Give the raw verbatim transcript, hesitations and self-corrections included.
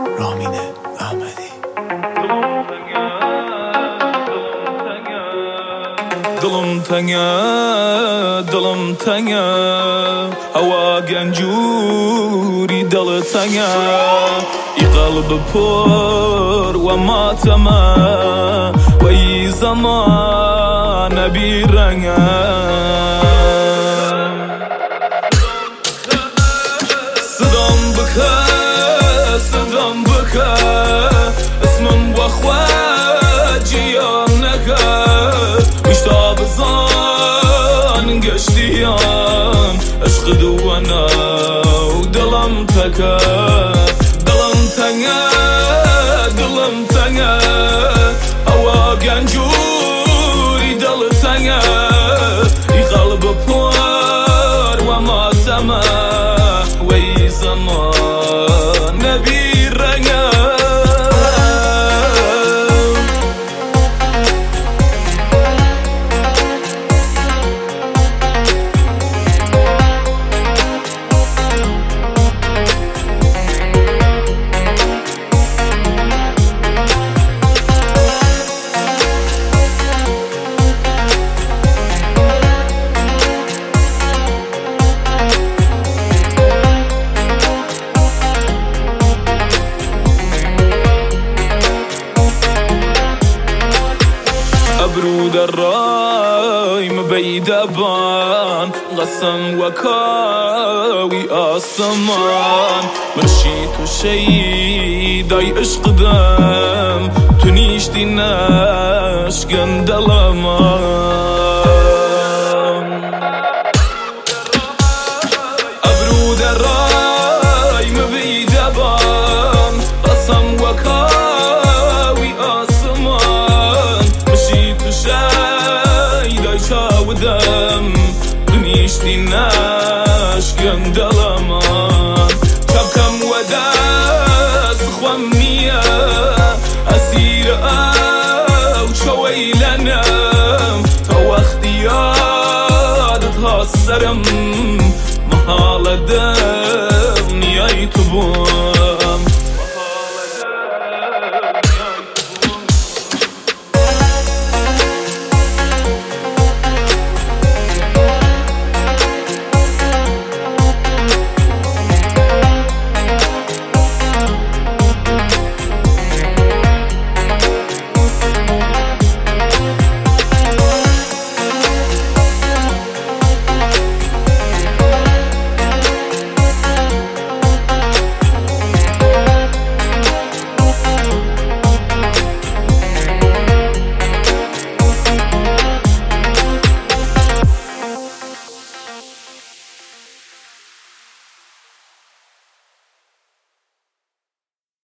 رامین احمدی. دلم تنگه دلم تنگه هوا گنجوری دل تنگه ای قلب پر و ماتمه و ای زمان بی رنگه صدام بکه صدام بکه اسمم بخواه جیان نکه مشتاق زان قشتيان عشق دوانا ودلم تكا دلم تنگا دلم تنگا هوا گنجوری دل تنگا ای قلب پر و ما سما وی زمان نبی رنگا برود الراي مبيد أبان غصن وكاوي آسمان مرشيت وشي داي عشق دم تنيش دي ناش قندلمان أبرود الراي مبيد أبان غصن وكاوي آسمان شايداي شاودم دنيشتي ناش قندلمان شبكم وداس خوامنية أسير أو شوي لنم تو اختيادتها السرم محالة دم نياي تبون